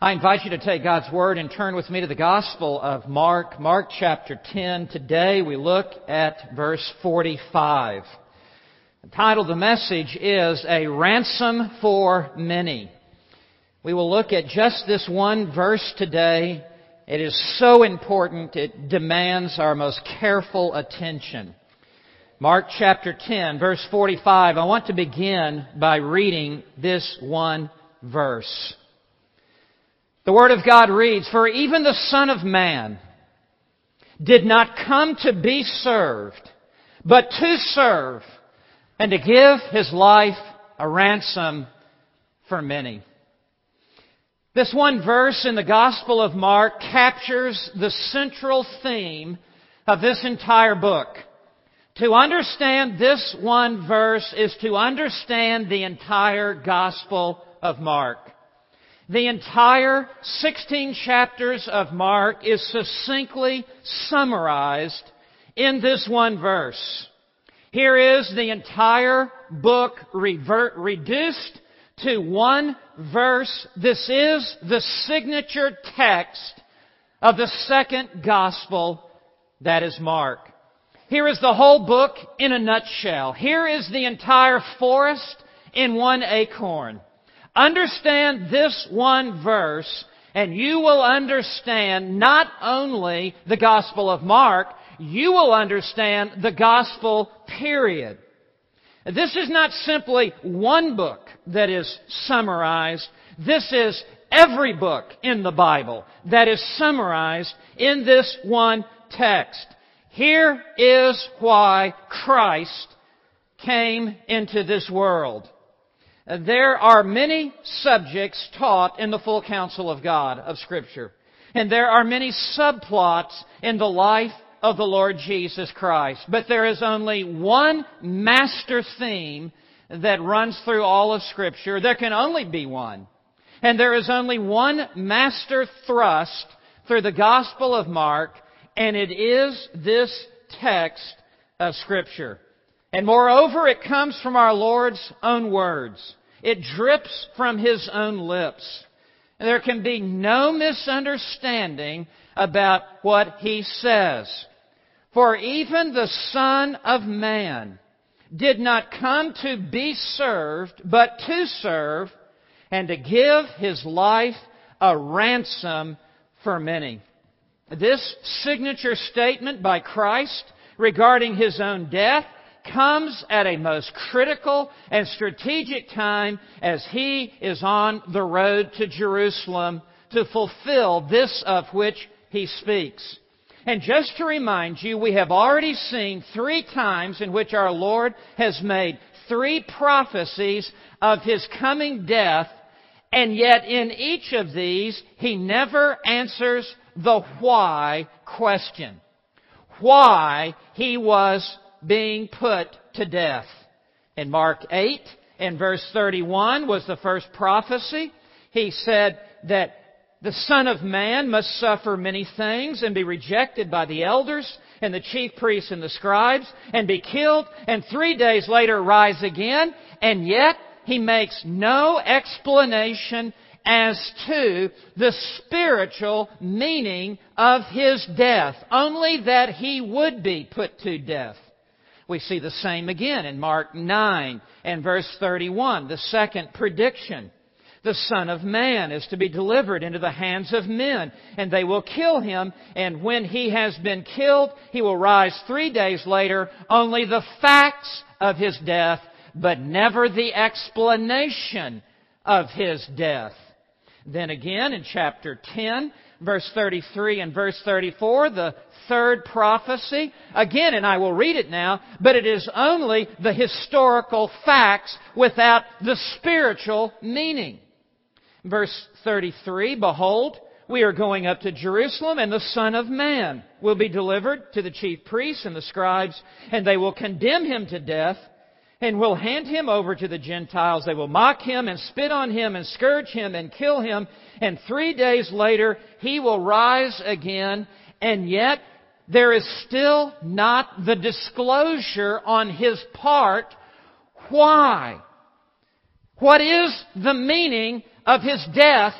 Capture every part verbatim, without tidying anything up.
I invite you to take God's Word and turn with me to the Gospel of Mark, Mark chapter ten. Today we look at verse forty-five. The title of the message is A Ransom for Many. We will look at just this one verse today. It is so important, it demands our most careful attention. Mark chapter ten, verse forty-five. I want to begin by reading this one verse. The Word of God reads, "For even the Son of Man did not come to be served, but to serve, and to give His life a ransom for many." This one verse in the Gospel of Mark captures the central theme of this entire book. To understand this one verse is to understand the entire Gospel of Mark. The entire sixteen chapters of Mark is succinctly summarized in this one verse. Here is the entire book revert, reduced to one verse. This is the signature text of the second Gospel, that is Mark. Here is the whole book in a nutshell. Here is the entire forest in one acorn. Understand this one verse, and you will understand not only the Gospel of Mark, you will understand the Gospel, period. This is not simply one book that is summarized. This is every book in the Bible that is summarized in this one text. Here is why Christ came into this world. There are many subjects taught in the full counsel of God, of Scripture. And there are many subplots in the life of the Lord Jesus Christ. But there is only one master theme that runs through all of Scripture. There can only be one. And there is only one master thrust through the Gospel of Mark, and it is this text of Scripture. And moreover, it comes from our Lord's own words. It drips from His own lips. And there can be no misunderstanding about what He says. For even the Son of Man did not come to be served, but to serve, and to give His life a ransom for many. This signature statement by Christ regarding His own death comes at a most critical and strategic time as He is on the road to Jerusalem to fulfill this of which He speaks. And just to remind you, we have already seen three times in which our Lord has made three prophecies of His coming death, and yet in each of these, He never answers the why question. Why He was being put to death. In Mark eight, in verse thirty-one, was the first prophecy. He said that the Son of Man must suffer many things and be rejected by the elders and the chief priests and the scribes and be killed and three days later rise again. And yet He makes no explanation as to the spiritual meaning of His death, only that He would be put to death. We see the same again in Mark nine and verse thirty-one, the second prediction. The Son of Man is to be delivered into the hands of men, and they will kill Him, and when He has been killed, He will rise three days later. Only the facts of His death, but never the explanation of His death. Then again in chapter ten, verse thirty-three and verse thirty-four, the third prophecy. Again, and I will read it now, but it is only the historical facts without the spiritual meaning. Verse thirty-three, "Behold, we are going up to Jerusalem, and the Son of Man will be delivered to the chief priests and the scribes, and they will condemn Him to death, and will hand Him over to the Gentiles. They will mock Him and spit on Him and scourge Him and kill Him. And three days later He will rise again." And yet there is still not the disclosure on His part. Why? What is the meaning of His death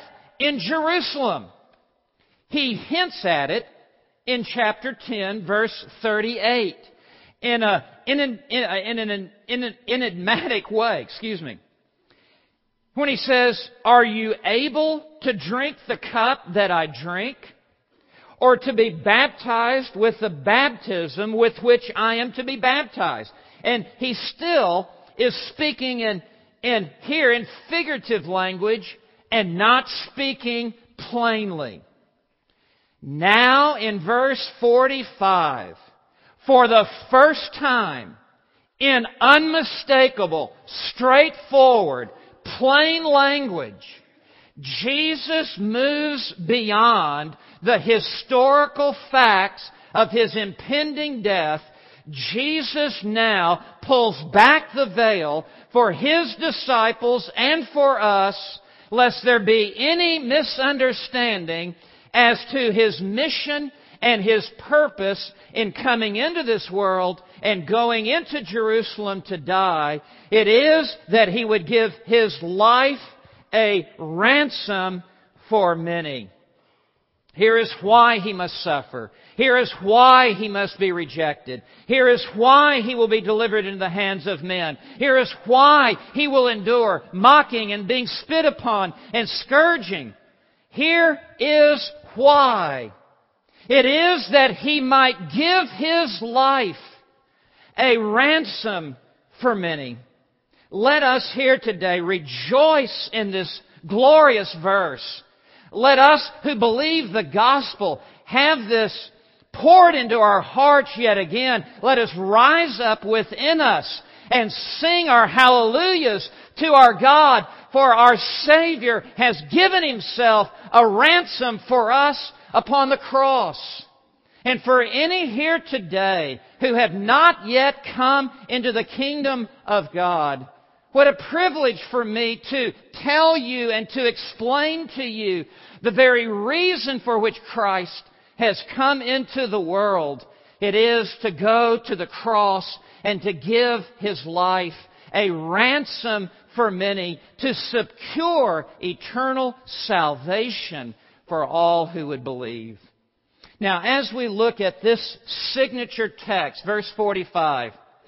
in Jerusalem. He hints at it in chapter ten, verse thirty-eight, in a in an in, a, in an in an enigmatic way. Excuse me. When he says, "Are you able to drink the cup that I drink, or to be baptized with the baptism with which I am to be baptized?" And he still is speaking in in here in figurative language and not speaking plainly. Now in verse forty-five, for the first time, in unmistakable, straightforward, plain language, Jesus moves beyond the historical facts of His impending death. Jesus now pulls back the veil for His disciples and for us, lest there be any misunderstanding as to His mission and His purpose in coming into this world and going into Jerusalem to die. It is that He would give His life a ransom for many. Here is why He must suffer. Here is why He must be rejected. Here is why He will be delivered into the hands of men. Here is why He will endure mocking and being spit upon and scourging. Here is why. It is that He might give His life a ransom for many. Let us here today rejoice in this glorious verse. Let us who believe the gospel have this poured into our hearts yet again. Let us rise up within us and sing our hallelujahs to our God, for our Savior has given Himself a ransom for us upon the cross. And for any here today who have not yet come into the kingdom of God, what a privilege for me to tell you and to explain to you the very reason for which Christ has come into the world. It is to go to the cross and to give His life a ransom for many, to secure eternal salvation for all who would believe. Now, as we look at this signature text, verse forty-five,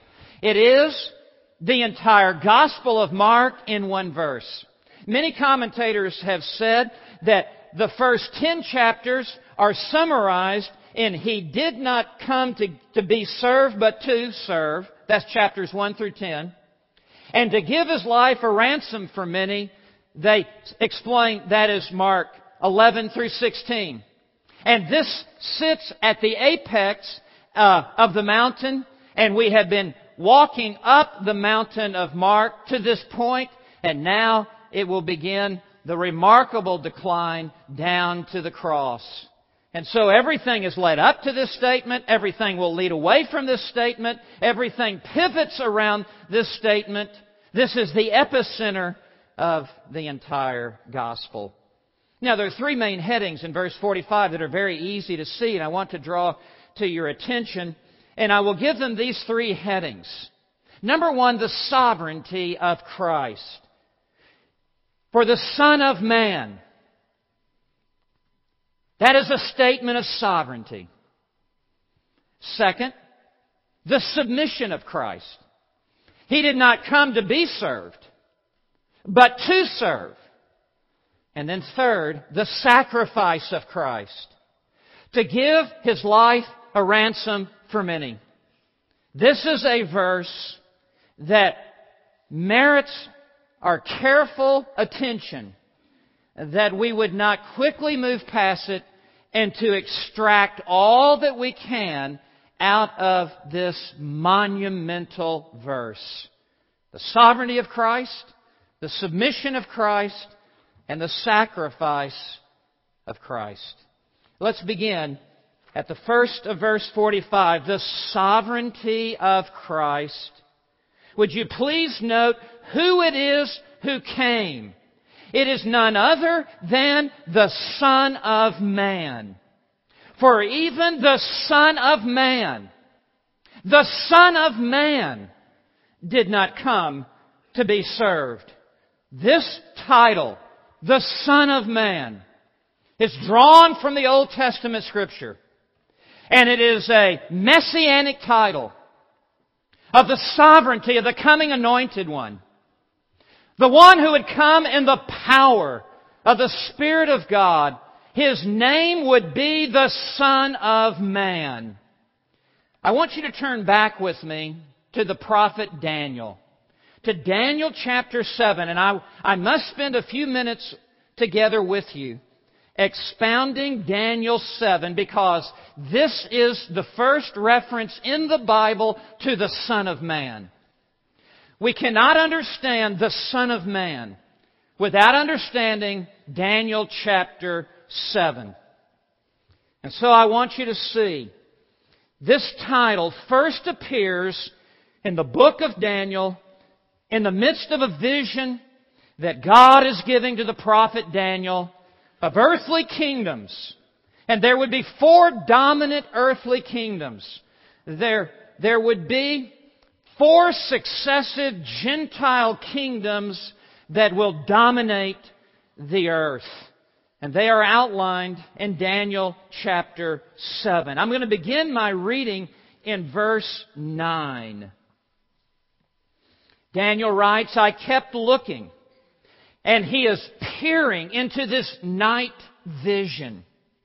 it is the entire Gospel of Mark in one verse. Many commentators have said that the first ten chapters are summarized in He did not come to, to be served, but to serve. That's chapters one through ten. And to give His life a ransom for many, they explain that is Mark eleven through sixteen. And this sits at the apex uh, of the mountain, and we have been walking up the mountain of Mark to this point, and now it will begin the remarkable decline down to the cross. And so everything is led up to this statement. Everything will lead away from this statement. Everything pivots around this statement. This is the epicenter of the entire gospel. Now, there are three main headings in verse forty-five that are very easy to see, and I want to draw to your attention. And I will give them these three headings. Number one, the sovereignty of Christ. For the Son of Man. That is a statement of sovereignty. Second, the submission of Christ. He did not come to be served, but to serve. And then third, the sacrifice of Christ. To give His life a ransom for many. This is a verse that merits our careful attention, that we would not quickly move past it and to extract all that we can out of this monumental verse. The sovereignty of Christ, the submission of Christ, and the sacrifice of Christ. Let's begin at the first of verse forty-five, the sovereignty of Christ. Would you please note who it is who came? It is none other than the Son of Man. For even the Son of Man, the Son of Man did not come to be served. This title, the Son of Man. It's drawn from the Old Testament Scripture. And it is a messianic title of the sovereignty of the coming Anointed One. The one who would come in the power of the Spirit of God. His name would be the Son of Man. I want you to turn back with me to the prophet Daniel. To Daniel chapter seven. And I, I must spend a few minutes together with you expounding Daniel seven, because this is the first reference in the Bible to the Son of Man. We cannot understand the Son of Man without understanding Daniel chapter seven. And so I want you to see this title first appears in the book of Daniel in the midst of a vision that God is giving to the prophet Daniel of earthly kingdoms. And there would be four dominant earthly kingdoms. There, there would be four successive Gentile kingdoms that will dominate the earth. And they are outlined in Daniel chapter seven. I'm going to begin my reading in verse nine. Daniel writes, I kept looking, and he is peering into this night vision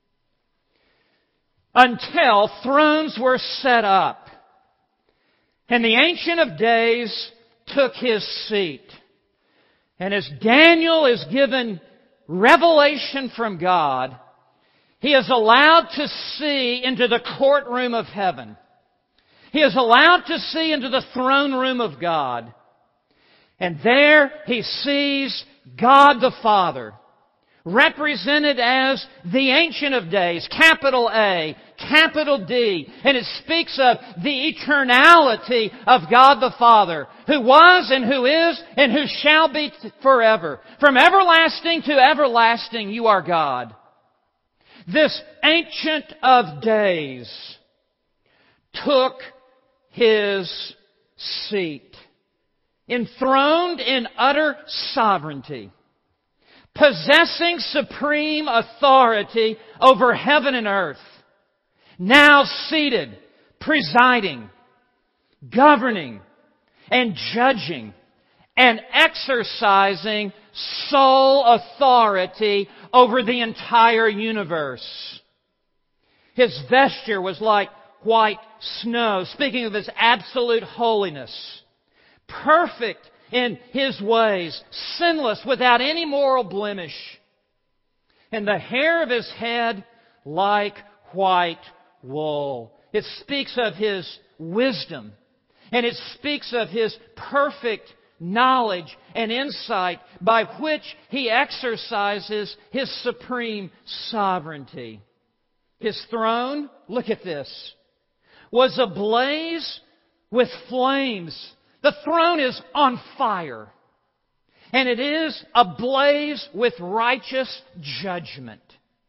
until thrones were set up, and the Ancient of Days took his seat. And as Daniel is given revelation from God, he is allowed to see into the courtroom of heaven. He is allowed to see into the throne room of God. And there he sees God the Father, represented as the Ancient of Days, capital A, capital D. And it speaks of the eternality of God the Father, who was and who is and who shall be forever. From everlasting to everlasting, you are God. This Ancient of Days took his seat, enthroned in utter sovereignty, possessing supreme authority over heaven and earth, now seated, presiding, governing, and judging, and exercising sole authority over the entire universe. His vesture was like white snow, speaking of His absolute holiness. Perfect in His ways, sinless, without any moral blemish. And the hair of His head like white wool. It speaks of His wisdom. And it speaks of His perfect knowledge and insight by which He exercises His supreme sovereignty. His throne, look at this, was ablaze with flames. The throne is on fire. And it is ablaze with righteous judgment.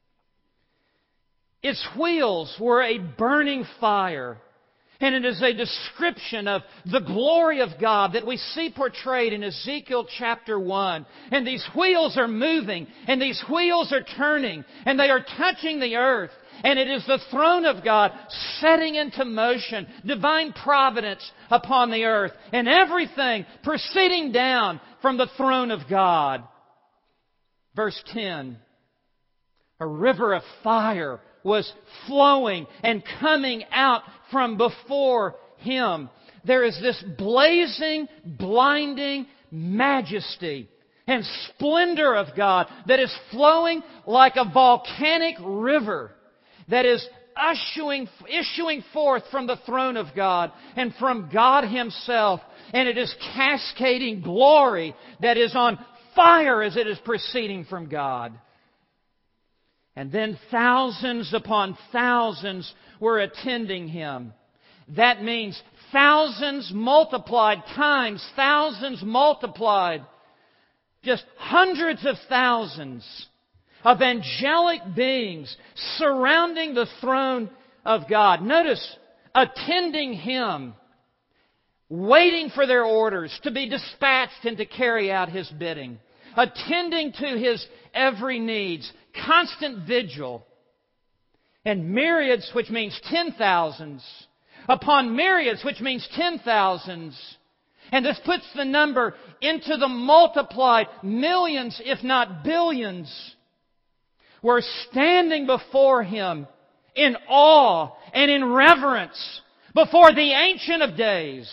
Its wheels were a burning fire. And it is a description of the glory of God that we see portrayed in Ezekiel chapter one. And these wheels are moving, and these wheels are turning, and they are touching the earth. And it is the throne of God setting into motion divine providence upon the earth, and everything proceeding down from the throne of God. Verse ten, a river of fire was flowing and coming out from before Him. There is this blazing, blinding majesty and splendor of God that is flowing like a volcanic river that is issuing, issuing forth from the throne of God and from God Himself. And it is cascading glory that is on fire as it is proceeding from God. And then thousands upon thousands were attending Him. That means thousands multiplied times thousands multiplied. Just hundreds of thousands of angelic beings surrounding the throne of God. Notice, attending Him, waiting for their orders to be dispatched and to carry out His bidding. attending to His every needs, constant vigil. And myriads, which means ten thousands, upon myriads, which means ten thousands. And this puts the number into the multiplied millions, if not billions, were standing before Him in awe and in reverence before the Ancient of Days.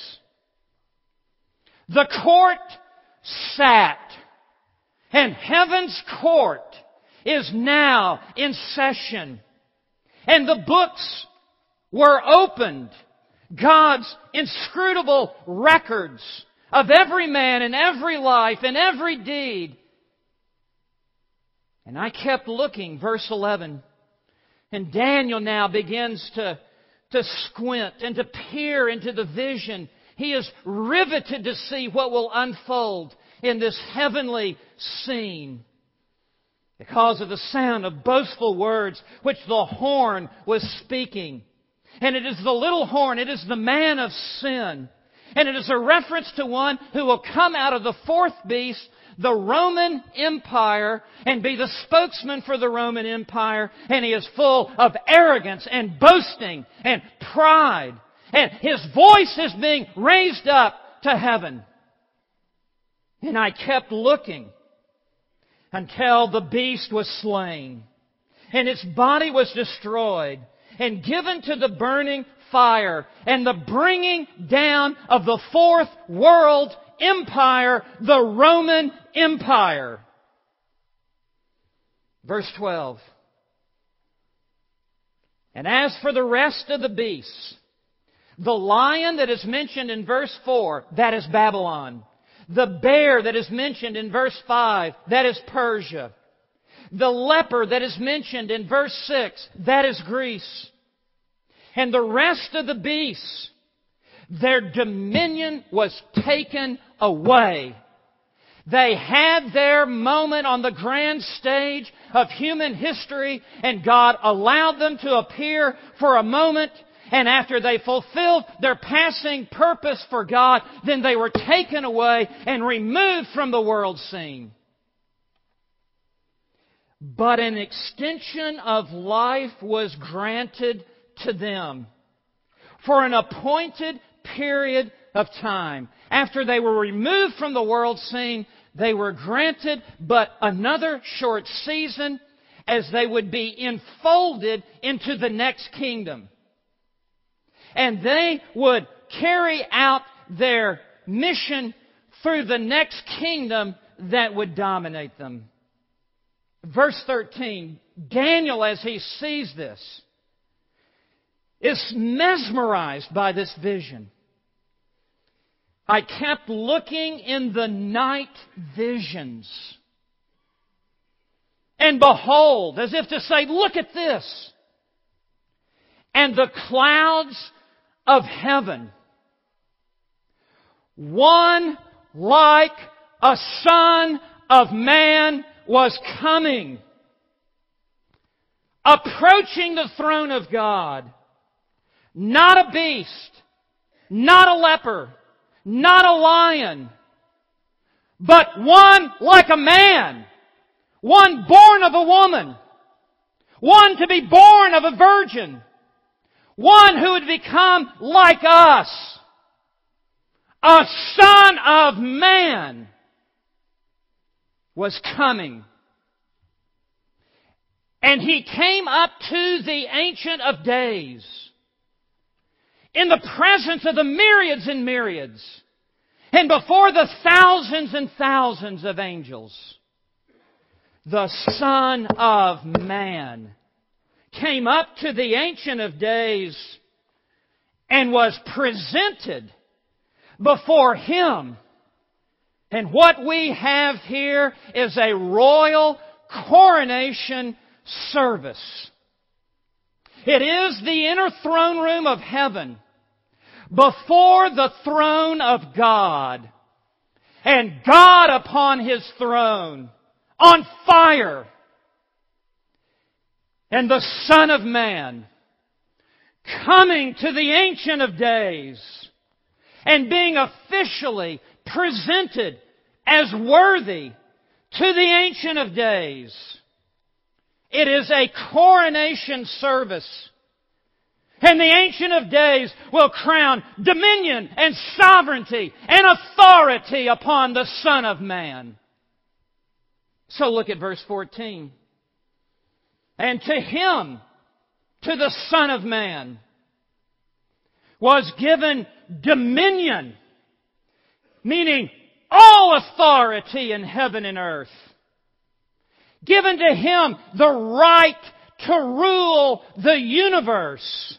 The court sat, and heaven's court is now in session. And the books were opened. God's inscrutable records of every man and every life and every deed. And I kept looking, verse eleven. And Daniel now begins to, to squint and to peer into the vision. He is riveted to see what will unfold in this heavenly scene, because of the sound of boastful words which the horn was speaking. And it is the little horn, it is the man of sin. And it is a reference to one who will come out of the fourth beast, the Roman Empire, and be the spokesman for the Roman Empire. And he is full of arrogance and boasting and pride. And his voice is being raised up to heaven. And I kept looking until the beast was slain, and its body was destroyed, and given to the burning fire, and the bringing down of the fourth world empire, the Roman Empire. Verse twelve. And as for the rest of the beasts, the lion that is mentioned in verse four, that is Babylon. The bear that is mentioned in verse five, that is Persia. The leper that is mentioned in verse six, that is Greece. And the rest of the beasts, their dominion was taken away. They had their moment on the grand stage of human history, and God allowed them to appear for a moment. And after they fulfilled their passing purpose for God, then they were taken away and removed from the world scene. But an extension of life was granted to them for an appointed period of time. After they were removed from the world scene, they were granted but another short season as they would be enfolded into the next kingdom. And they would carry out their mission through the next kingdom that would dominate them. Verse thirteen, Daniel, as he sees this, is mesmerized by this vision. I kept looking in the night visions. And behold, as if to say, look at this. And the clouds of heaven, one like a son of man, was coming, approaching the throne of God. Not a beast, not a leper, not a lion, but one like a man, one born of a woman, one to be born of a virgin, one who would become like us, a son of man, was coming. And He came up to the Ancient of Days in the presence of the myriads and myriads, and before the thousands and thousands of angels. The Son of Man came up to the Ancient of Days and was presented before Him. And what we have here is a royal coronation service. It is the inner throne room of heaven before the throne of God. And God upon His throne, on fire. And the Son of Man coming to the Ancient of Days and being officially presented as worthy to the Ancient of Days. It is a coronation service. And the Ancient of Days will crown dominion and sovereignty and authority upon the Son of Man. So look at verse fourteen. And to Him, to the Son of Man, was given dominion, meaning all authority in heaven and earth. Given to Him the right to rule the universe.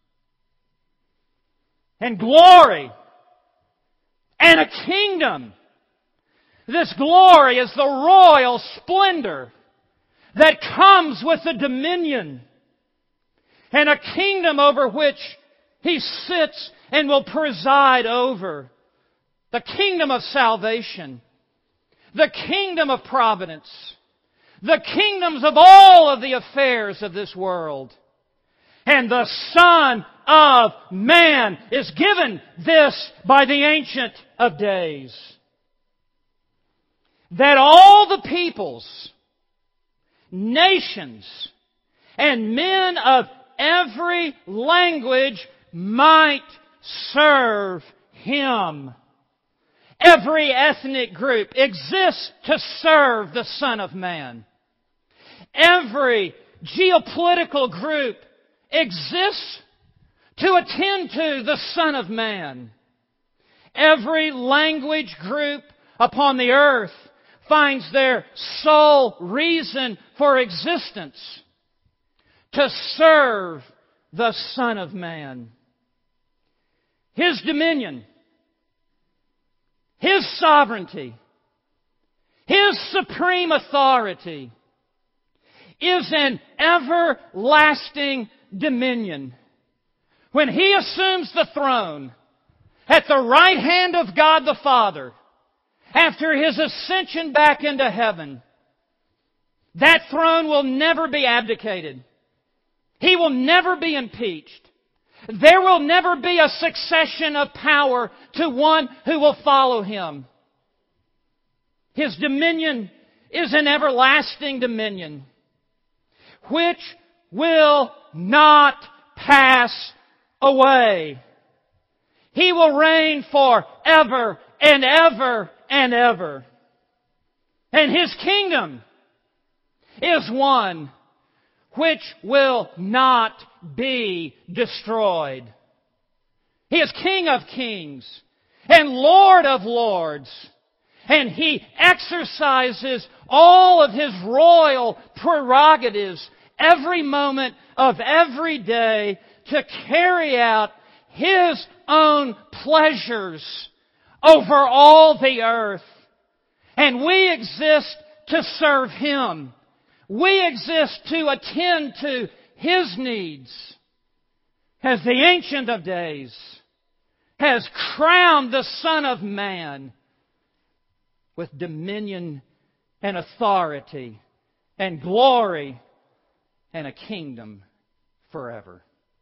And glory. And a kingdom. This glory is the royal splendor that comes with the dominion. And a kingdom over which He sits and will preside over. The kingdom of salvation. The kingdom of providence. The kingdoms of all of the affairs of this world. And the Son of Man is given this by the Ancient of Days. That all the peoples, nations, and men of every language might serve Him. Every ethnic group exists to serve the Son of Man. Every geopolitical group exists to attend to the Son of Man. Every language group upon the earth finds their sole reason for existence to serve the Son of Man. His dominion, His sovereignty, His supreme authority is an everlasting dominion. When He assumes the throne at the right hand of God the Father, after His ascension back into heaven, that throne will never be abdicated. He will never be impeached. There will never be a succession of power to one who will follow Him. His dominion is an everlasting dominion, which will not pass away. He will reign forever and ever and ever. And His kingdom is one which will not be destroyed. He is King of kings and Lord of lords. And He exercises all of His royal prerogatives every moment of every day to carry out His own pleasures over all the earth. And we exist to serve Him. We exist to attend to His needs. As the Ancient of Days has crowned the Son of Man with dominion and authority and glory and a kingdom forever.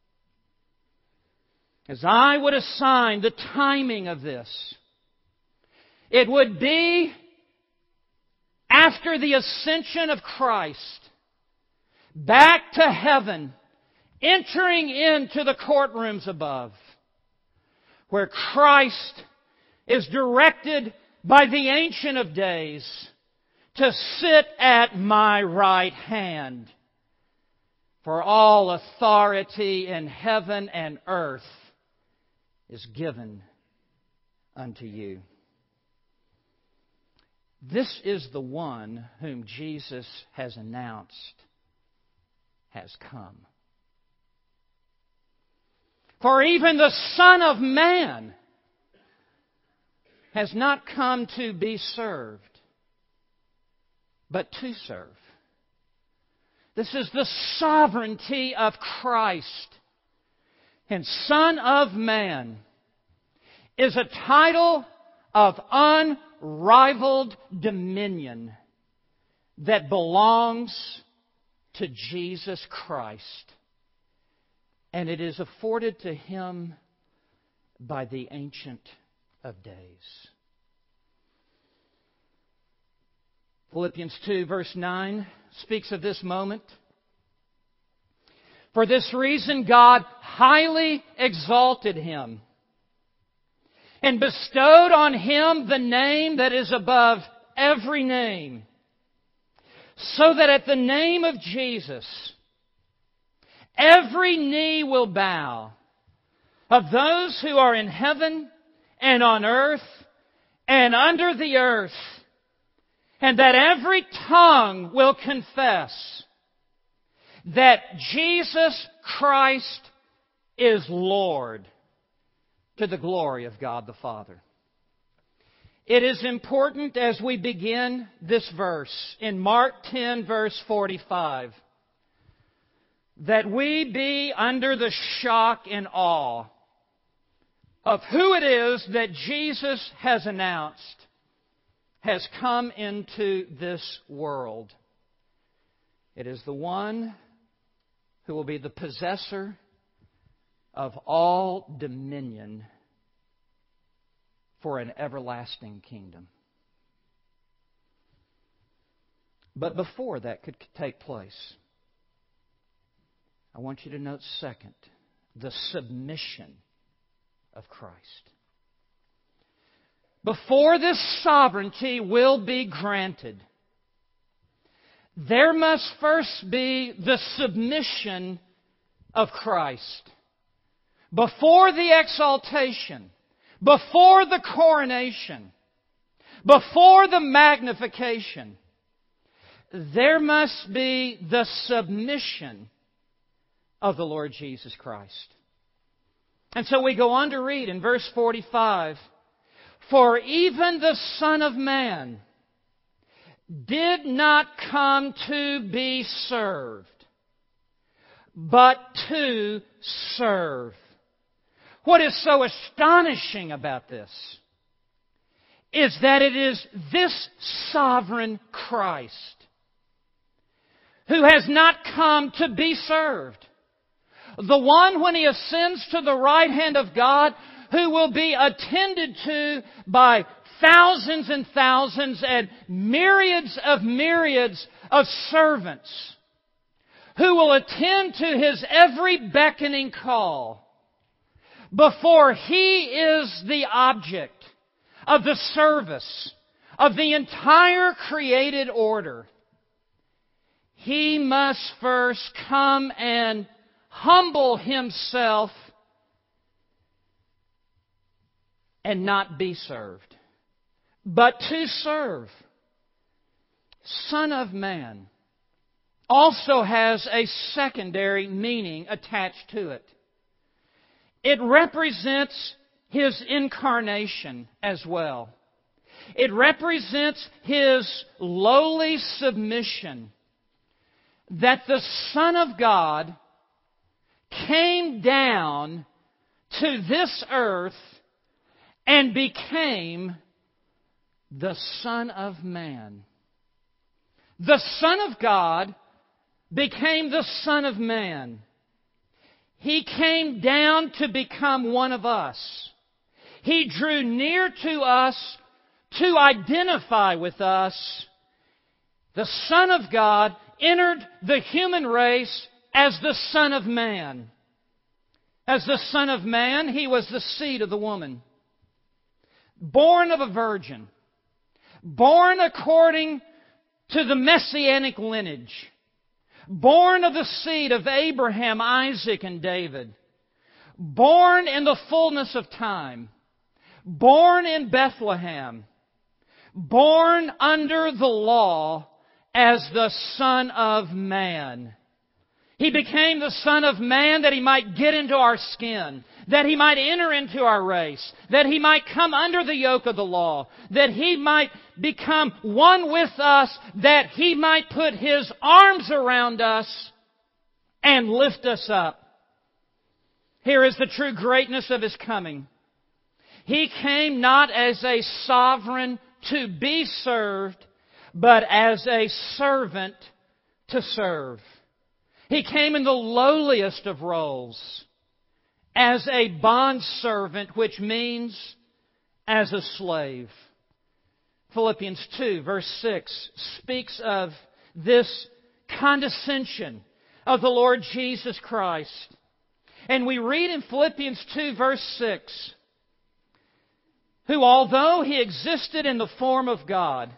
As I would assign the timing of this, it would be after the ascension of Christ, back to heaven, entering into the courtrooms above, where Christ is directed by the Ancient of Days to sit at my right hand. For all authority in heaven and earth is given unto you. This is the one whom Jesus has announced has come. For even the Son of Man has not come to be served, but to serve. This is the sovereignty of Christ. And Son of Man is a title of unrivaled dominion that belongs to Jesus Christ. And it is afforded to Him by the Ancient of Days. Philippians two, verse nine, speaks of this moment. For this reason God highly exalted Him and bestowed on Him the name that is above every name, so that at the name of Jesus every knee will bow, of those who are in heaven and on earth and under the earth, and that every tongue will confess that Jesus Christ is Lord, to the glory of God the Father. It is important as we begin this verse in Mark ten, verse forty-five, that we be under the shock and awe of who it is that Jesus has announced has come into this world. It is the one who will be the possessor of all dominion for an everlasting kingdom. But before that could take place, I want you to note second, the submission of Christ. Before this sovereignty will be granted, there must first be the submission of Christ. Before the exaltation, before the coronation, before the magnification, there must be the submission of the Lord Jesus Christ. And so we go on to read in verse forty-five, for even the Son of Man did not come to be served, but to serve. What is so astonishing about this is that it is this sovereign Christ who has not come to be served. The one, when He ascends to the right hand of God, who will be attended to by thousands and thousands and myriads of myriads of servants, who will attend to His every beckoning call, before He is the object of the service of the entire created order, He must first come and humble Himself and not be served, but to serve. Son of Man also has a secondary meaning attached to it. It represents His incarnation as well. It represents His lowly submission, that the Son of God came down to this earth and became the Son of Man. The Son of God became the Son of Man. He came down to become one of us. He drew near to us to identify with us. The Son of God entered the human race as the Son of Man. As the Son of Man, He was the seed of the woman, born of a virgin, born according to the messianic lineage, born of the seed of Abraham, Isaac, and David, born in the fullness of time, born in Bethlehem, born under the law as the Son of Man. He became the Son of Man that He might get into our skin, that He might enter into our race, that He might come under the yoke of the law, that He might become one with us, that He might put His arms around us and lift us up. Here is the true greatness of His coming. He came not as a sovereign to be served, but as a servant to serve. He came in the lowliest of roles, as a bondservant, which means as a slave. Philippians two, verse six, speaks of this condescension of the Lord Jesus Christ. And we read in Philippians two, verse six, who, although He existed in the form of God,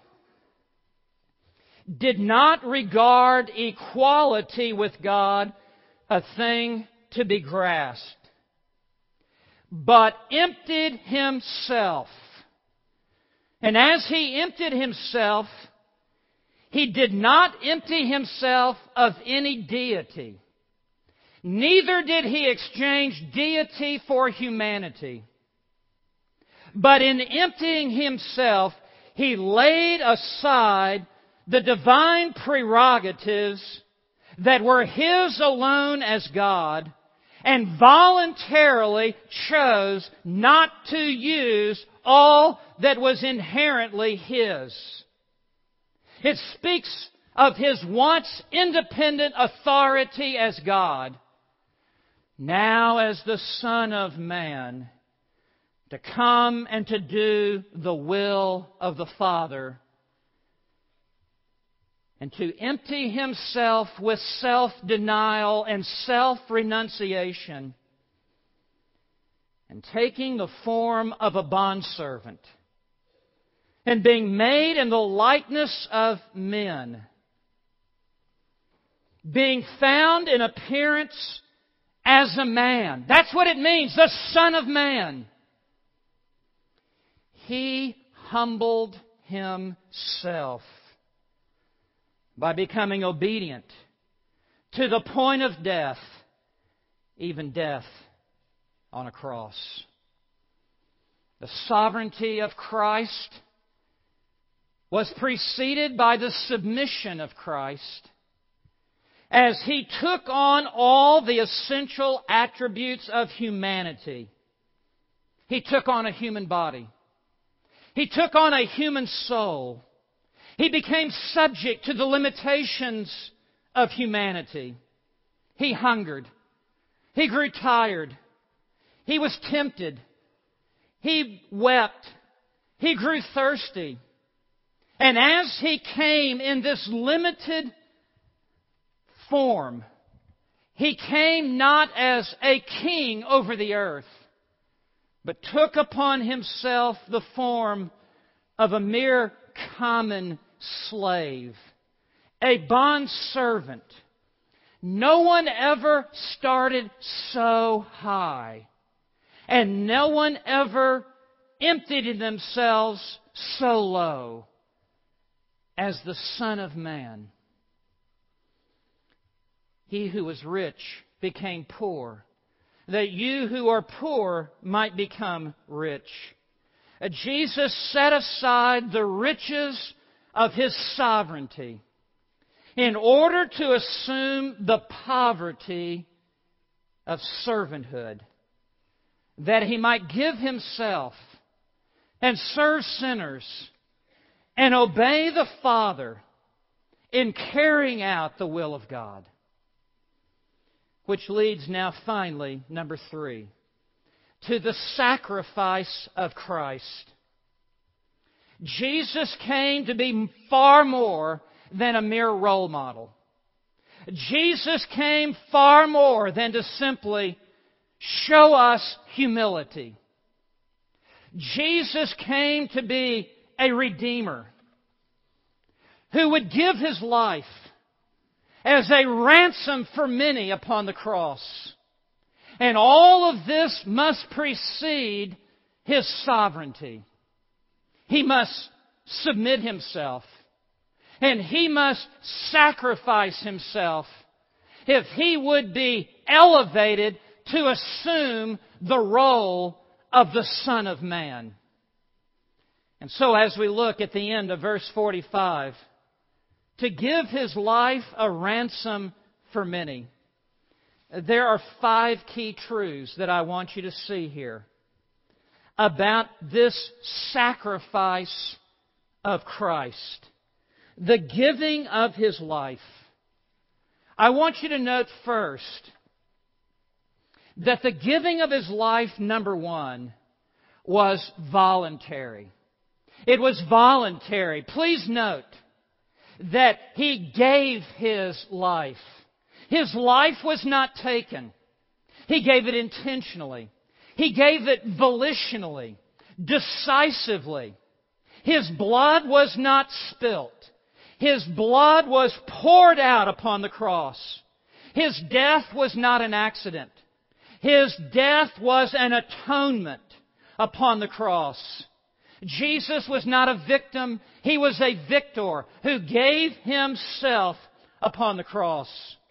did not regard equality with God a thing to be grasped, but emptied Himself. And as He emptied Himself, He did not empty Himself of any deity. Neither did He exchange deity for humanity. But in emptying Himself, He laid aside the divine prerogatives that were His alone as God, and voluntarily chose not to use all that was inherently His. It speaks of His once independent authority as God, now as the Son of Man, to come and to do the will of the Father, and to empty Himself with self-denial and self-renunciation, and taking the form of a bondservant, and being made in the likeness of men, being found in appearance as a man. That's what it means, the Son of Man. He humbled Himself by becoming obedient to the point of death, even death on a cross. The sovereignty of Christ was preceded by the submission of Christ as He took on all the essential attributes of humanity. He took on a human body. He took on a human soul. He became subject to the limitations of humanity. He hungered. He grew tired. He was tempted. He wept. He grew thirsty. And as He came in this limited form, He came not as a king over the earth, but took upon Himself the form of a mere common slave, a bondservant. No one ever started so high, and no one ever emptied themselves so low as the Son of Man. He who was rich became poor, that you who are poor might become rich. Jesus set aside the riches of His sovereignty in order to assume the poverty of servanthood, that He might give Himself and serve sinners and obey the Father in carrying out the will of God. Which leads now finally, number three, to the sacrifice of Christ. Jesus came to be far more than a mere role model. Jesus came far more than to simply show us humility. Jesus came to be a Redeemer who would give His life as a ransom for many upon the cross. And all of this must precede His sovereignty. He must submit Himself. And He must sacrifice Himself if He would be elevated to assume the role of the Son of Man. And so as we look at the end of verse forty-five, to give His life a ransom for many, there are five key truths that I want you to see here about this sacrifice of Christ, the giving of His life. I want you to note first that the giving of His life, number one, was voluntary. It was voluntary. Please note that He gave His life. His life was not taken. He gave it intentionally. He gave it volitionally, decisively. His blood was not spilt. His blood was poured out upon the cross. His death was not an accident. His death was an atonement upon the cross. Jesus was not a victim. He was a victor who gave Himself upon the cross.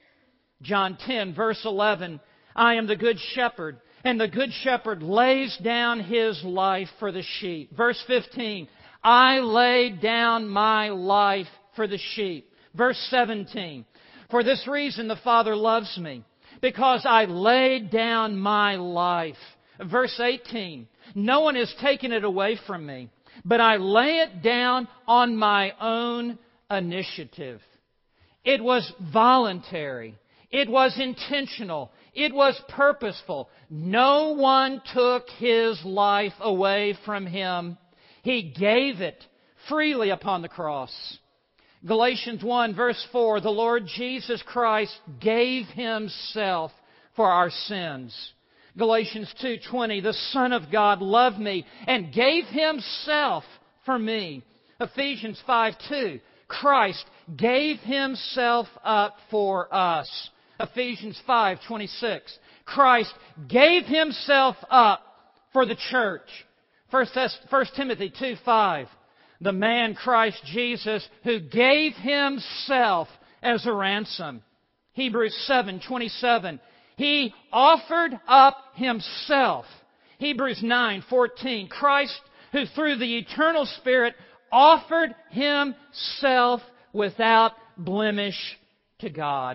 John ten, verse eleven, I am the good shepherd, and the good shepherd lays down His life for the sheep. Verse fifteen, I laid down my life for the sheep. Verse seventeen, for this reason the Father loves me, because I laid down my life. Verse eighteen, no one has taken it away from me, but I lay it down on my own initiative. It was voluntary. It was intentional. It was purposeful. No one took His life away from Him. He gave it freely upon the cross. Galatians one, verse four, the Lord Jesus Christ gave Himself for our sins. Galatians two twenty, the Son of God loved me and gave Himself for me. Ephesians five two, Christ gave Himself up for us. Ephesians five twenty-six, Christ gave Himself up for the church. First Timothy two five, the man Christ Jesus who gave Himself as a ransom. Hebrews seven twenty-seven, He offered up Himself. Hebrews nine fourteen, Christ who through the eternal Spirit offered Himself without blemish to God.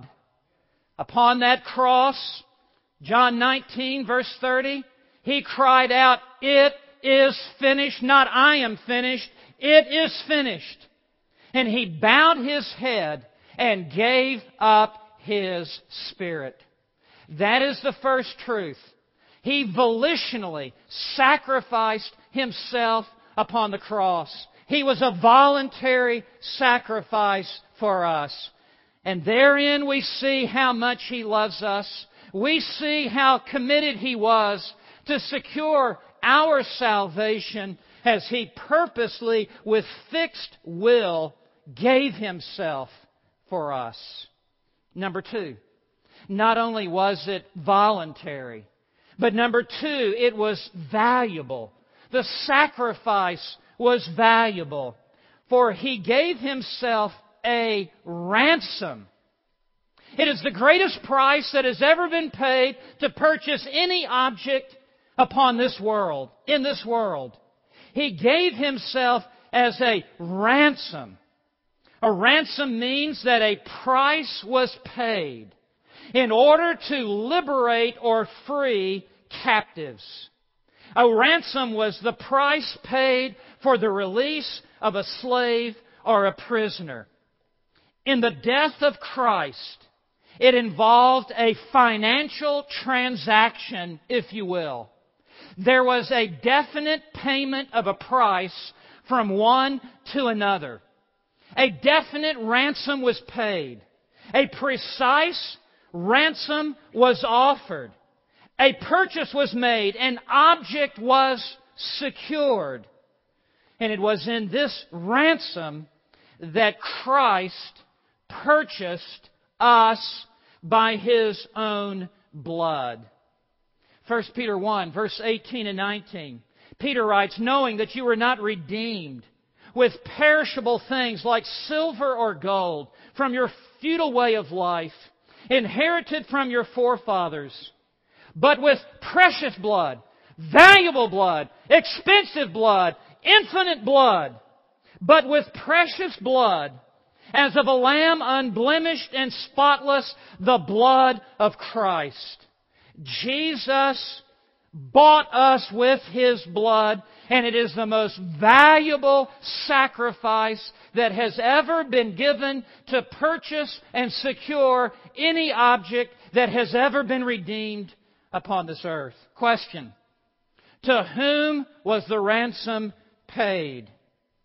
Upon that cross, John nineteen verse thirty, He cried out, it is finished. Not I am finished. It is finished. And He bowed His head and gave up His spirit. That is the first truth. He volitionally sacrificed Himself upon the cross. He was a voluntary sacrifice for us. And therein we see how much He loves us. We see how committed He was to secure our salvation as He purposely, with fixed will, gave Himself for us. Number two, not only was it voluntary, but number two, it was valuable. The sacrifice was valuable, for He gave Himself a ransom. It is the greatest price that has ever been paid to purchase any object upon this world, in this world. He gave Himself as a ransom. A ransom means that a price was paid in order to liberate or free captives. A ransom was the price paid for the release of a slave or a prisoner. In the death of Christ, it involved a financial transaction, if you will. There was a definite payment of a price from one to another. A definite ransom was paid. A precise ransom was offered. A purchase was made. An object was secured. And it was in this ransom that Christ purchased us by His own blood. First Peter one, verse eighteen and nineteen. Peter writes, knowing that you were not redeemed with perishable things like silver or gold from your futile way of life, inherited from your forefathers, but with precious blood, valuable blood, expensive blood, infinite blood, but with precious blood, as of a lamb unblemished and spotless, the blood of Christ. Jesus bought us with His blood, and it is the most valuable sacrifice that has ever been given to purchase and secure any object that has ever been redeemed upon this earth. Question: to whom was the ransom paid?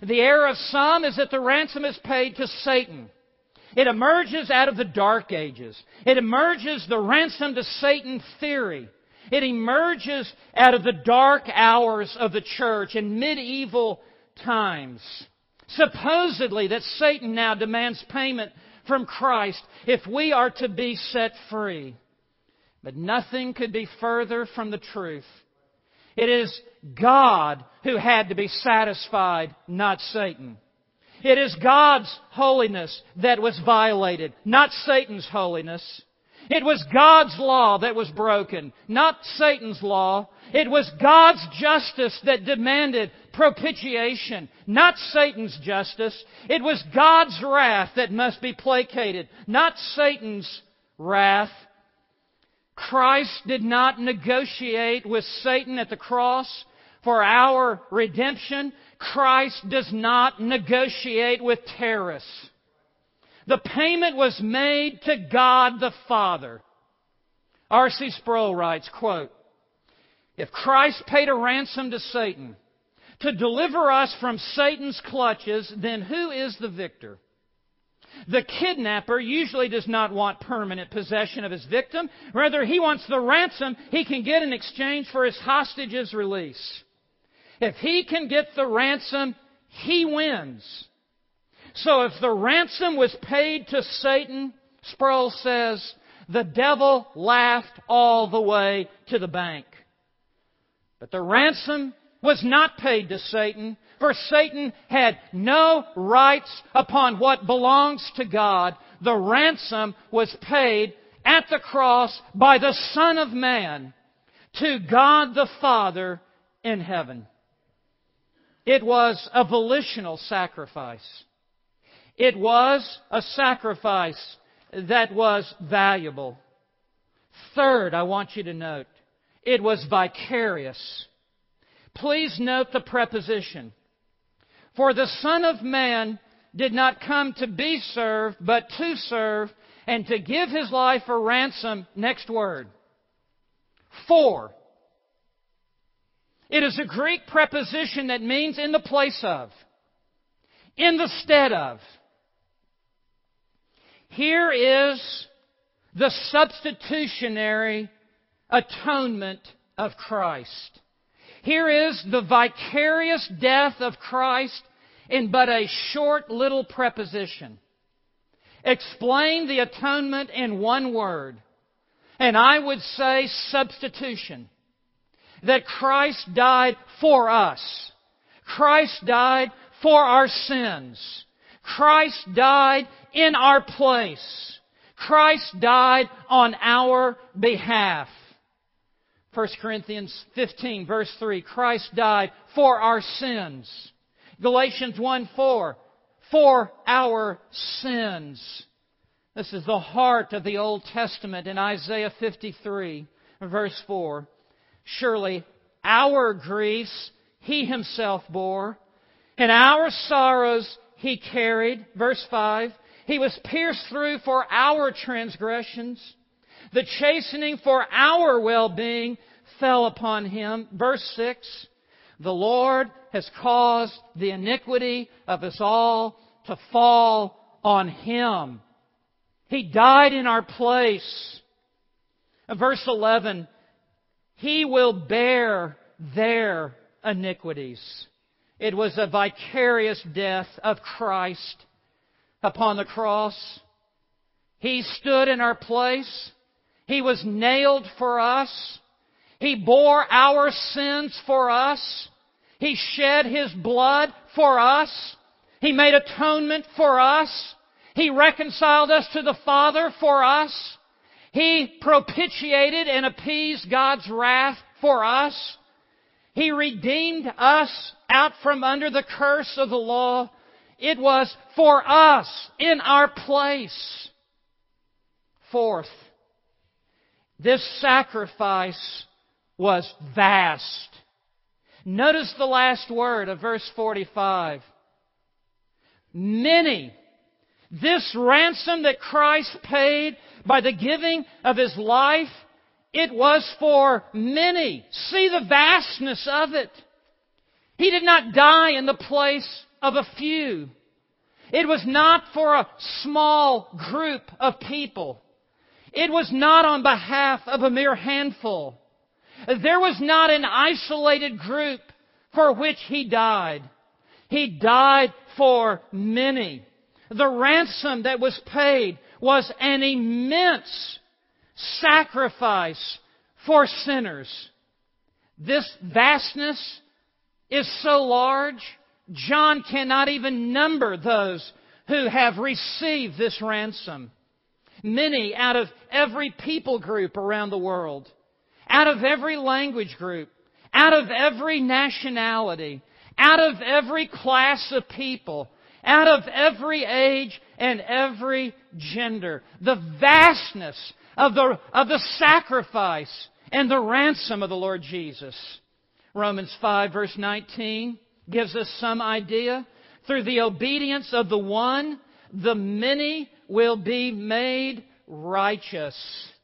The error of some is that the ransom is paid to Satan. It emerges out of the Dark Ages. It emerges the ransom to Satan theory. It emerges out of the dark hours of the church in medieval times. Supposedly that Satan now demands payment from Christ if we are to be set free. But nothing could be further from the truth. It is God who had to be satisfied, not Satan. It is God's holiness that was violated, not Satan's holiness. It was God's law that was broken, not Satan's law. It was God's justice that demanded propitiation, not Satan's justice. It was God's wrath that must be placated, not Satan's wrath. Christ did not negotiate with Satan at the cross for our redemption. Christ does not negotiate with terrorists. The payment was made to God the Father. R C Sproul writes, quote, "If Christ paid a ransom to Satan to deliver us from Satan's clutches, then who is the victor? The kidnapper usually does not want permanent possession of his victim. Rather, he wants the ransom he can get in exchange for his hostage's release. If he can get the ransom, he wins. So if the ransom was paid to Satan," Sproul says, "the devil laughed all the way to the bank." But the ransom was not paid to Satan, for Satan had no rights upon what belongs to God. The ransom was paid at the cross by the Son of Man to God the Father in heaven. It was a volitional sacrifice. It was a sacrifice that was valuable. Third, I want you to note, it was vicarious. Please note the preposition. For the Son of Man did not come to be served, but to serve, and to give His life a ransom. Next word. For. It is a Greek preposition that means in the place of, in the stead of. Here is the substitutionary atonement of Christ. Here is the vicarious death of Christ in but a short little preposition. Explain the atonement in one word, and I would say substitution. That Christ died for us. Christ died for our sins. Christ died in our place. Christ died on our behalf. First Corinthians fifteen, verse three, Christ died for our sins. Galatians one four, for our sins. This is the heart of the Old Testament in Isaiah fifty-three, verse four. Surely our griefs He Himself bore, and our sorrows He carried. Verse five. He was pierced through for our transgressions. The chastening for our well-being fell upon Him. Verse six. The Lord has caused the iniquity of us all to fall on Him. He died in our place. Verse eleven. He will bear their iniquities. It was a vicarious death of Christ upon the cross. He stood in our place. He was nailed for us. He bore our sins for us. He shed His blood for us. He made atonement for us. He reconciled us to the Father for us. He propitiated and appeased God's wrath for us. He redeemed us out from under the curse of the law. It was for us, in our place. Fourth, this sacrifice was vast. Notice the last word of verse forty-five. Many. This ransom that Christ paid by the giving of His life, it was for many. See the vastness of it. He did not die in the place of a few. It was not for a small group of people. It was not on behalf of a mere handful. There was not an isolated group for which He died. He died for many. The ransom that was paid was an immense sacrifice for sinners. This vastness is so large, John cannot even number those who have received this ransom. Many out of every people group around the world, out of every language group, out of every nationality, out of every class of people, out of every age and every gender. The vastness of the, of the sacrifice and the ransom of the Lord Jesus. Romans five verse nineteen gives us some idea. Through the obedience of the one, the many will be made righteous.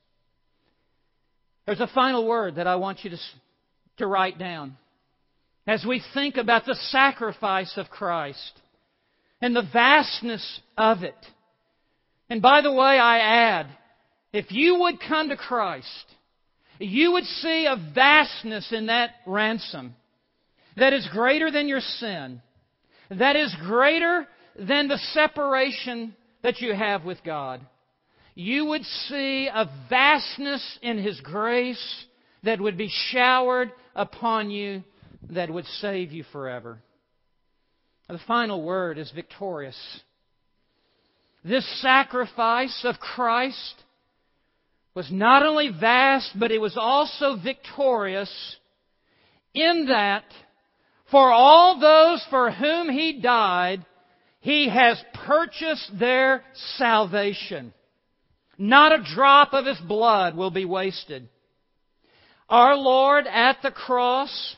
There's a final word that I want you to, to write down. As we think about the sacrifice of Christ and the vastness of it. And by the way, I add, if you would come to Christ, you would see a vastness in that ransom that is greater than your sin, that is greater than the separation that you have with God. You would see a vastness in His grace that would be showered upon you, that would save you forever. The final word is victorious. This sacrifice of Christ was not only vast, but it was also victorious in that for all those for whom He died, He has purchased their salvation. Not a drop of His blood will be wasted. Our Lord at the cross,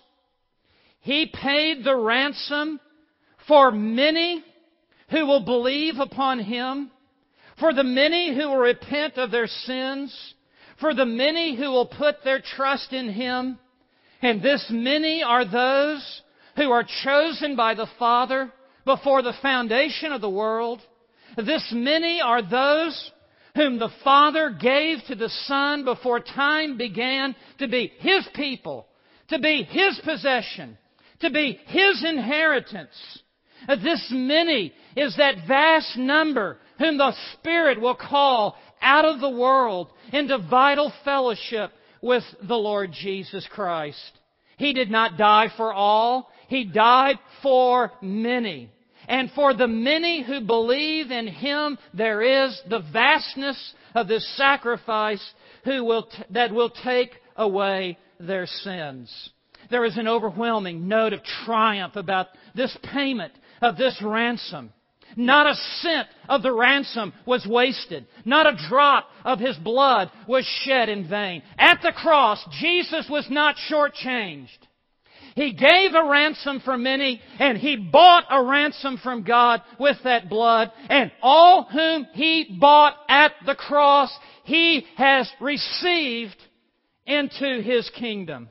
He paid the ransom for many who will believe upon Him, for the many who will repent of their sins, for the many who will put their trust in Him. And this many are those who are chosen by the Father before the foundation of the world. This many are those whom the Father gave to the Son before time began to be His people, to be His possession, to be His inheritance. This many is that vast number whom the Spirit will call out of the world into vital fellowship with the Lord Jesus Christ. He did not die for all. He died for many. And for the many who believe in Him, there is the vastness of this sacrifice who will t- that will take away their sins. There is an overwhelming note of triumph about this payment of this ransom. Not a cent of the ransom was wasted. Not a drop of His blood was shed in vain. At the cross, Jesus was not shortchanged. He gave a ransom for many, and He bought a ransom from God with that blood. And all whom He bought at the cross, He has received into His kingdom.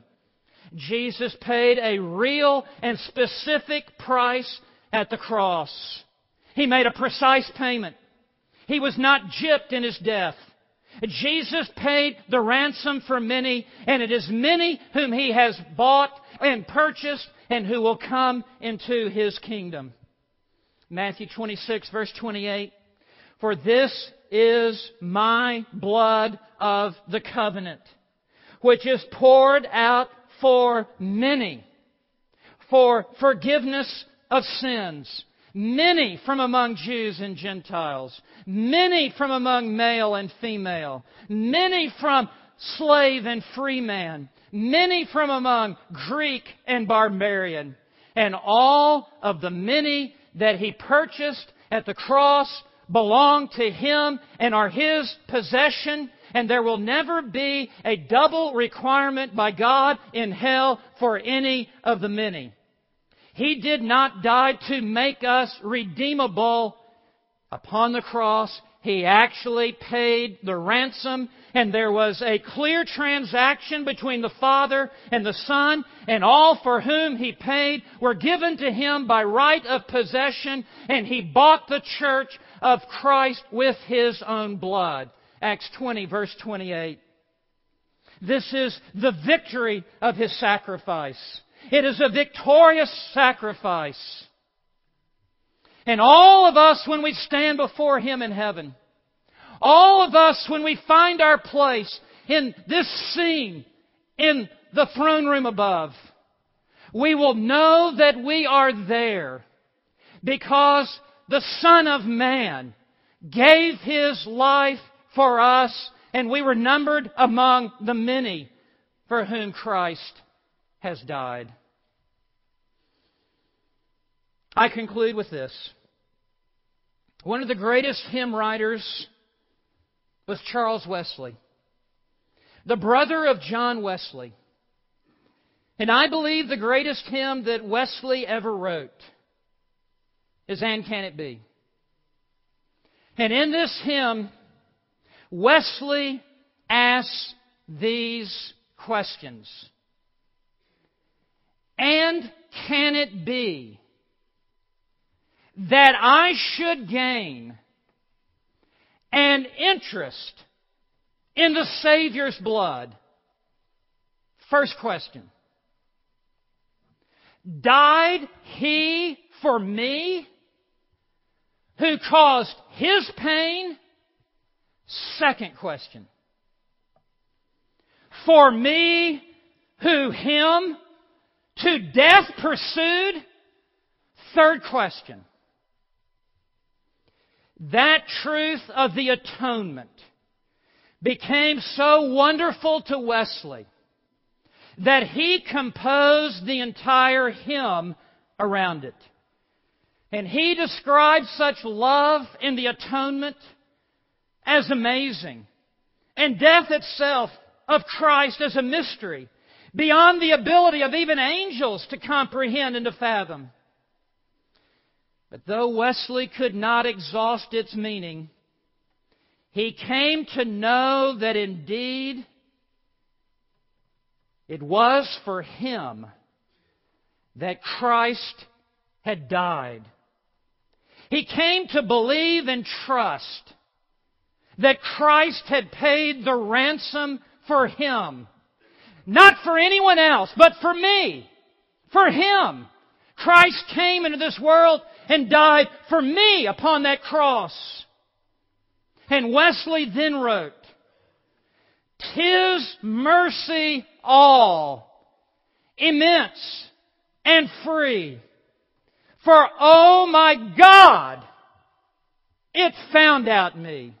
Jesus paid a real and specific price at the cross. He made a precise payment. He was not gypped in His death. Jesus paid the ransom for many, and it is many whom He has bought and purchased and who will come into His kingdom. Matthew twenty-six, verse twenty-eight. For this is my blood of the covenant, which is poured out for many, for forgiveness of sins. Many from among Jews and Gentiles. Many from among male and female. Many from slave and free man. Many from among Greek and barbarian. And all of the many that He purchased at the cross belong to Him and are His possession. And there will never be a double requirement by God in hell for any of the many. He did not die to make us redeemable. Upon the cross, He actually paid the ransom, and there was a clear transaction between the Father and the Son, and all for whom He paid were given to Him by right of possession, and He bought the church of Christ with His own blood. Acts twenty, verse twenty-eight. This is the victory of His sacrifice. It is a victorious sacrifice. And all of us, when we stand before Him in heaven, all of us, when we find our place in this scene in the throne room above, we will know that we are there because the Son of Man gave His life for us, and we were numbered among the many for whom Christ has died. I conclude with this. One of the greatest hymn writers was Charles Wesley, the brother of John Wesley. And I believe the greatest hymn that Wesley ever wrote is And Can It Be? And in this hymn, Wesley asks these questions. And can it be that I should gain an interest in the Savior's blood? First question. Died He for me who caused His pain? Second question. For me who Him to death pursued? Third question. That truth of the atonement became so wonderful to Wesley that he composed the entire hymn around it. And he described such love in the atonement as amazing, and death itself of Christ as a mystery beyond the ability of even angels to comprehend and to fathom. But though Wesley could not exhaust its meaning, he came to know that indeed it was for him that Christ had died. He came to believe and trust that Christ had paid the ransom for him. Not for anyone else, but for me. For him. Christ came into this world and died for me upon that cross. And Wesley then wrote, "'Tis mercy all, immense and free. For, oh my God, it found out me."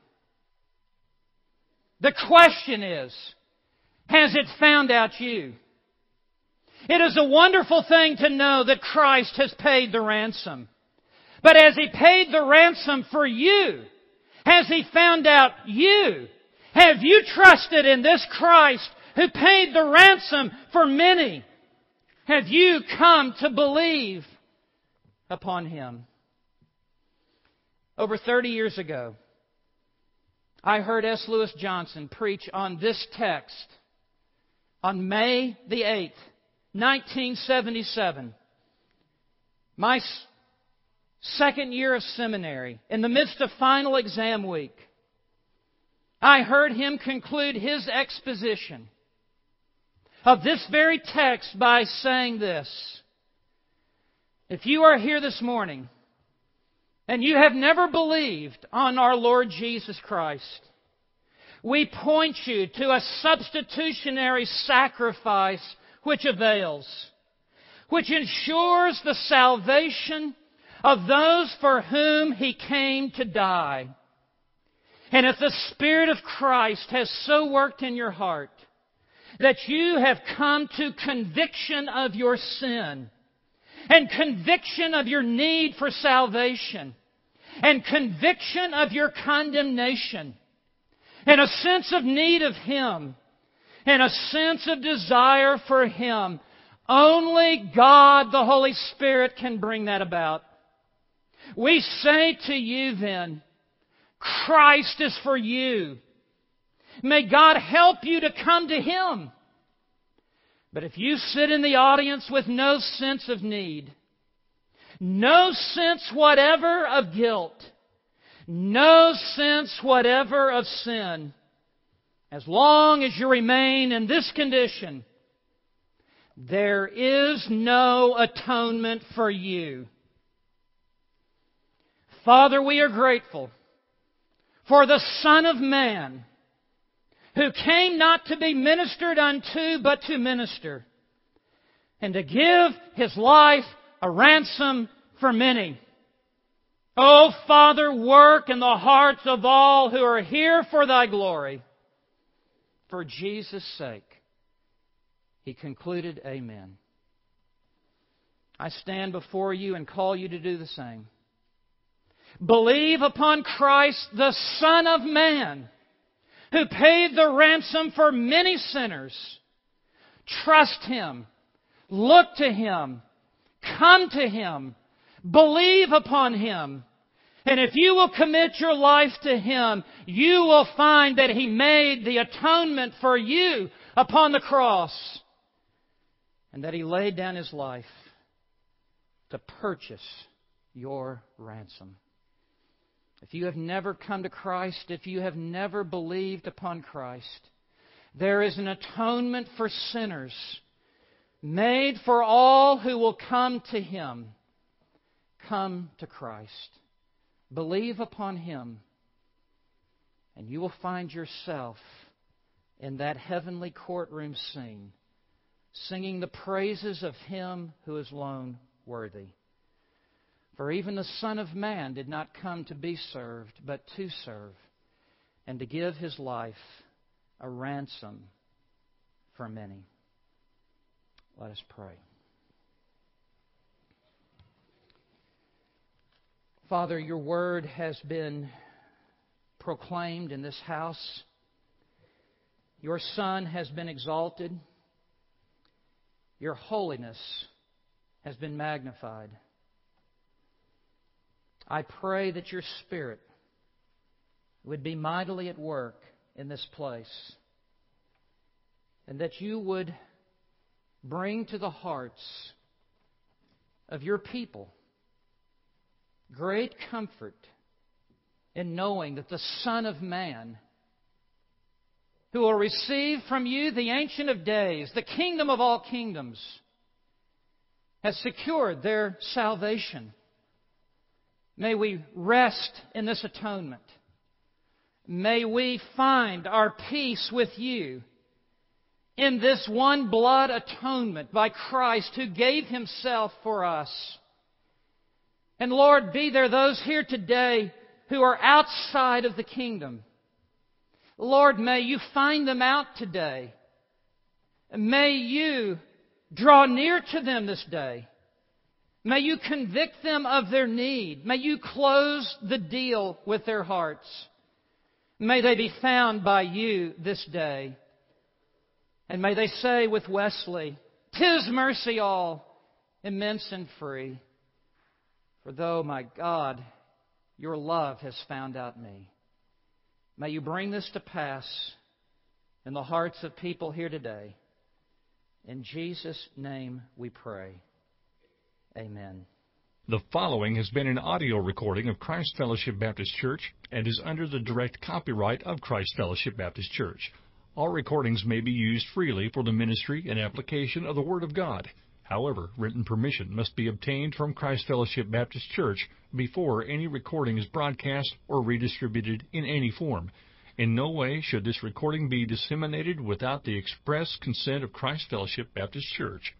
The question is, has it found out you? It is a wonderful thing to know that Christ has paid the ransom. But has He paid the ransom for you? Has He found out you? Have you trusted in this Christ who paid the ransom for many? Have you come to believe upon Him? Over thirty years ago, I heard S. Lewis Johnson preach on this text on May the eighth, nineteen seventy-seven. My s- second year of seminary, in the midst of final exam week, I heard him conclude his exposition of this very text by saying this: if you are here this morning and you have never believed on our Lord Jesus Christ, we point you to a substitutionary sacrifice which avails, which ensures the salvation of those for whom He came to die. And if the Spirit of Christ has so worked in your heart that you have come to conviction of your sin, and conviction of your need for salvation, and conviction of your condemnation, and a sense of need of Him, and a sense of desire for Him, only God, the Holy Spirit, can bring that about. We say to you then, Christ is for you. May God help you to come to Him. But if you sit in the audience with no sense of need, no sense whatever of guilt, no sense whatever of sin, as long as you remain in this condition, there is no atonement for you. Father, we are grateful for the Son of Man, who came not to be ministered unto, but to minister, and to give His life a ransom for many. O Father, work in the hearts of all who are here for Thy glory. For Jesus' sake. He concluded, Amen. I stand before you and call you to do the same. Believe upon Christ, the Son of Man, who paid the ransom for many sinners. Trust Him. Look to Him. Come to Him. Believe upon Him. And if you will commit your life to Him, you will find that He made the atonement for you upon the cross. And that He laid down His life to purchase your ransom. If you have never come to Christ, if you have never believed upon Christ, there is an atonement for sinners made for all who will come to Him. Come to Christ. Believe upon Him, and you will find yourself in that heavenly courtroom scene, singing the praises of Him who is alone worthy. For even the Son of Man did not come to be served, but to serve, and to give His life a ransom for many. Let us pray. Father, Your Word has been proclaimed in this house. Your Son has been exalted. Your holiness has been magnified. I pray that Your Spirit would be mightily at work in this place, and that You would bring to the hearts of Your people great comfort in knowing that the Son of Man, who will receive from You the Ancient of Days, the kingdom of all kingdoms, has secured their salvation. May we rest in this atonement. May we find our peace with You in this one blood atonement by Christ who gave Himself for us. And Lord, be there those here today who are outside of the kingdom. Lord, may You find them out today. May You draw near to them this day. May You convict them of their need. May You close the deal with their hearts. May they be found by You this day. And may they say with Wesley, "'Tis mercy all, immense and free. For though, my God, Your love has found out me." May You bring this to pass in the hearts of people here today. In Jesus' name we pray. Amen. The following has been an audio recording of Christ Fellowship Baptist Church and is under the direct copyright of Christ Fellowship Baptist Church. All recordings may be used freely for the ministry and application of the Word of God. However, written permission must be obtained from Christ Fellowship Baptist Church before any recording is broadcast or redistributed in any form. In no way should this recording be disseminated without the express consent of Christ Fellowship Baptist Church.